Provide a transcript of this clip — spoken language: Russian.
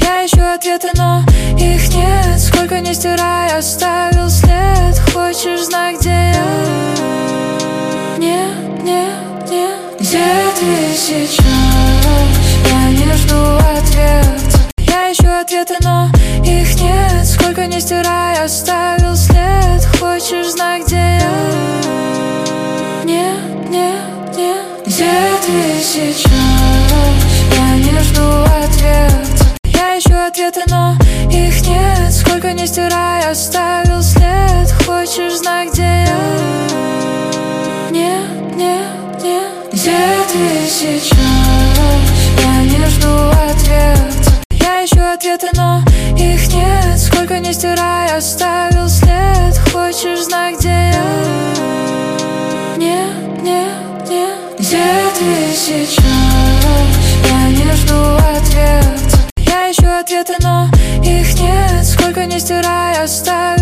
Я ищу ответы, но их нет. Сколько не стирай, оставил след. Хочешь знать, где я? Нет, нет, нет. Где ты сейчас? Я не жду ответа. Я ищу ответы, но их нет. Сколько не стирай, оставил след. Хочешь знать, где я? Нет, нет, нет. Где ты сейчас? Я не жду ответа. Я ищу ответы, но их нет. Сколько не стирай, оставил след. Хочешь знать, где я? Нет, нет, нет. Где ты сейчас? Я не жду ответа. Я ищу ответы, но их нет. Сколько не стирай, оставил след. Хочешь знать, где я? Нет, нет, нет. Где ты сейчас? Я не жду ответа. Я ищу ответы, но их нет. Сколько не стирай, оставил